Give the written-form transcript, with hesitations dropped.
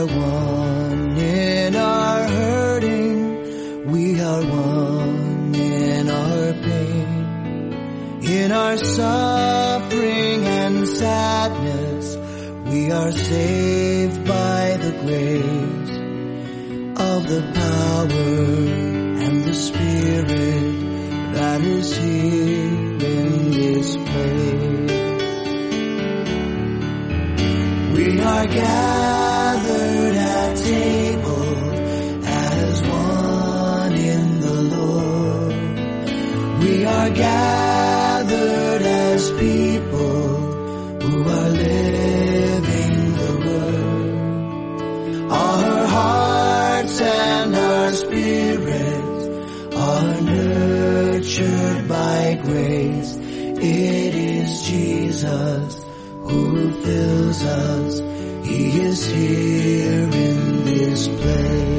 one in our hurting, we are one in our pain. In our suffering and sadness, we are saved by the grace of the power and the Spirit that is here in this place. We are gathered at table as one in the Lord. We are gathered as people who are living the Word. Our hearts and our spirits are nurtured by grace. It is Jesus who fills us. He is here in this place.